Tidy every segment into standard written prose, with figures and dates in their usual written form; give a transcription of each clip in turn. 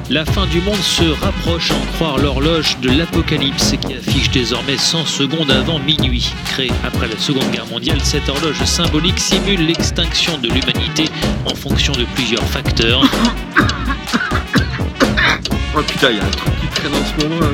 La fin du monde se rapproche, à en croire l'horloge de l'apocalypse qui affiche désormais 100 secondes avant minuit. Créée après la Seconde Guerre mondiale, cette horloge symbolique simule l'extinction de l'humanité en fonction de plusieurs facteurs. Oh putain, il y a un truc qui traîne en ce moment là,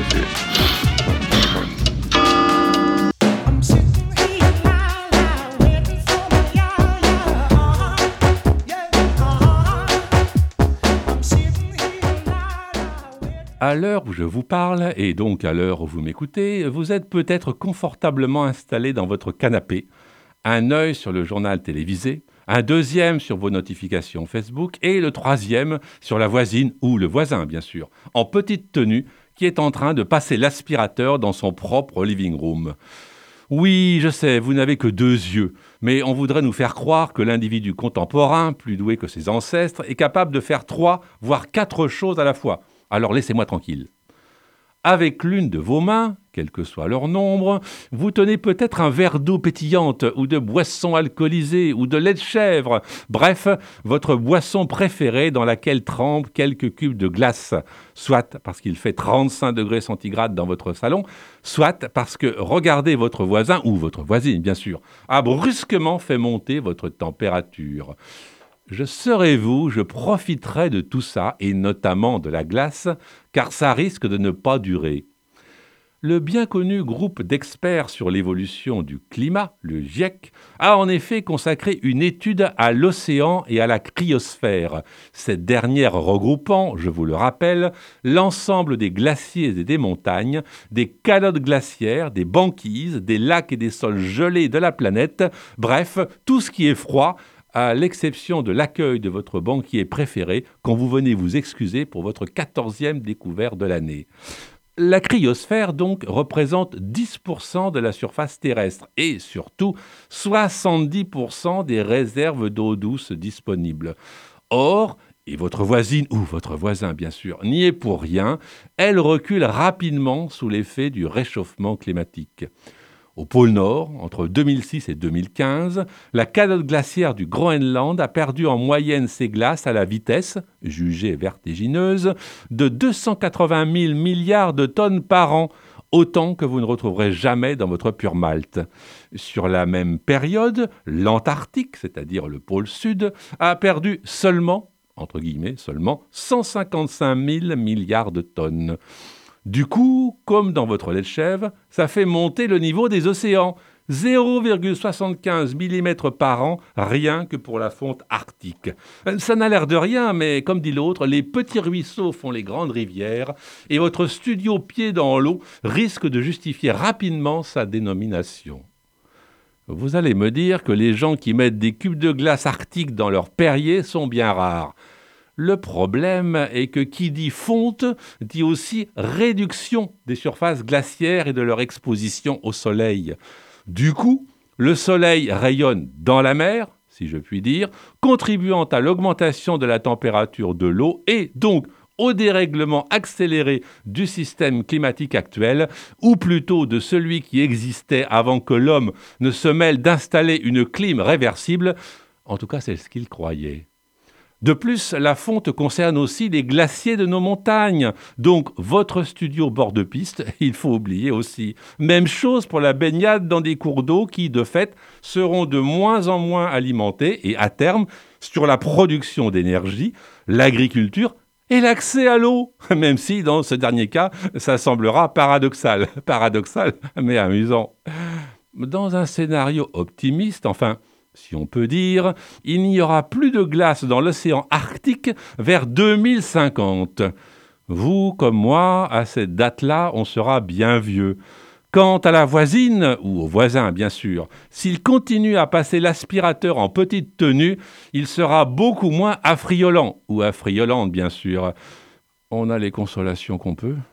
À l'heure où je vous parle, et donc à l'heure où vous m'écoutez, vous êtes peut-être confortablement installé dans votre canapé, un œil sur le journal télévisé, un deuxième sur vos notifications Facebook et le troisième sur la voisine ou le voisin, bien sûr, en petite tenue, qui est en train de passer l'aspirateur dans son propre living room. Oui, je sais, vous n'avez que 2 yeux, mais on voudrait nous faire croire que l'individu contemporain, plus doué que ses ancêtres, est capable de faire 3, voire 4 choses à la fois. Alors laissez-moi tranquille. Avec l'une de vos mains, quel que soit leur nombre, vous tenez peut-être un verre d'eau pétillante ou de boisson alcoolisée ou de lait de chèvre. Bref, votre boisson préférée dans laquelle trempent quelques cubes de glace. Soit parce qu'il fait 35 degrés centigrades dans votre salon, soit parce que regardez votre voisin, ou votre voisine bien sûr, a brusquement fait monter votre température. Je serai vous, je profiterai de tout ça, et notamment de la glace, car ça risque de ne pas durer. Le bien connu groupe d'experts sur l'évolution du climat, le GIEC, a en effet consacré une étude à l'océan et à la cryosphère, cette dernière regroupant, je vous le rappelle, l'ensemble des glaciers et des montagnes, des calottes glaciaires, des banquises, des lacs et des sols gelés de la planète, bref, tout ce qui est froid, à l'exception de l'accueil de votre banquier préféré quand vous venez vous excuser pour votre 14e découvert de l'année. La cryosphère, donc, représente 10% de la surface terrestre et, surtout, 70% des réserves d'eau douce disponibles. Or, et votre voisine ou votre voisin, bien sûr, n'y est pour rien, elle recule rapidement sous l'effet du réchauffement climatique. Au pôle Nord, entre 2006 et 2015, la calotte glaciaire du Groenland a perdu en moyenne ses glaces à la vitesse, jugée vertigineuse, de 280 000 milliards de tonnes par an, autant que vous ne retrouverez jamais dans votre pur malt. Sur la même période, l'Antarctique, c'est-à-dire le pôle Sud, a perdu seulement, entre guillemets, seulement 155 000 milliards de tonnes. Du coup, comme dans votre lait de chèvre, ça fait monter le niveau des océans. 0,75 mm par an, rien que pour la fonte arctique. Ça n'a l'air de rien, mais comme dit l'autre, les petits ruisseaux font les grandes rivières, et votre studio pied dans l'eau risque de justifier rapidement sa dénomination. Vous allez me dire que les gens qui mettent des cubes de glace arctique dans leur Perrier sont bien rares. Le problème est que qui dit fonte dit aussi réduction des surfaces glaciaires et de leur exposition au soleil. Du coup, le soleil rayonne dans la mer, si je puis dire, contribuant à l'augmentation de la température de l'eau et donc au dérèglement accéléré du système climatique actuel, ou plutôt de celui qui existait avant que l'homme ne se mêle d'installer une clim réversible. En tout cas, c'est ce qu'il croyait. De plus, la fonte concerne aussi les glaciers de nos montagnes. Donc, votre studio bord de piste, il faut oublier aussi. Même chose pour la baignade dans des cours d'eau qui, de fait, seront de moins en moins alimentés et, à terme, sur la production d'énergie, l'agriculture et l'accès à l'eau. Même si, dans ce dernier cas, ça semblera paradoxal. Paradoxal, mais amusant. Dans un scénario optimiste, enfin, si on peut dire, il n'y aura plus de glace dans l'océan Arctique vers 2050. Vous, comme moi, à cette date-là, on sera bien vieux. Quant à la voisine, ou au voisin bien sûr, s'il continue à passer l'aspirateur en petite tenue, il sera beaucoup moins affriolant, ou affriolante bien sûr. On a les consolations qu'on peut.